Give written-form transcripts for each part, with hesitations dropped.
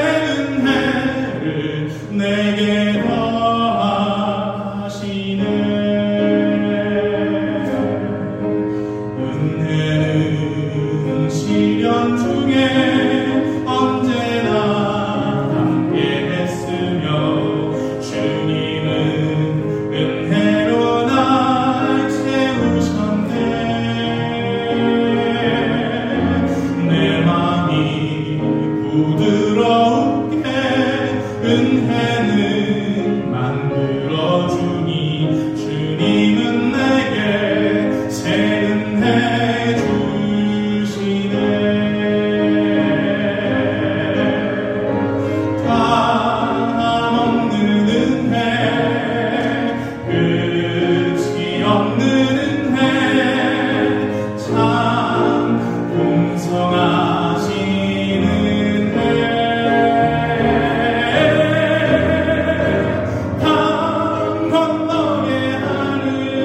은혜를 내게 더하시네. 은혜는 시련 중에 언제나 함께 했으며 주님은 은혜로 날 채우셨네. 내 맘이 부드럽게 은혜는 만들어주니 주님은 내게 새 은혜 주시네. 담없는 은혜, 끝이 없는 은혜, 참 공성하신 은혜. 강 건너게 하는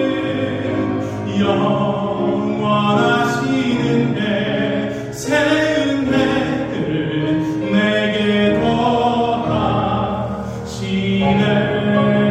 영원하신 은혜, 새 은혜를 내게 더하시네.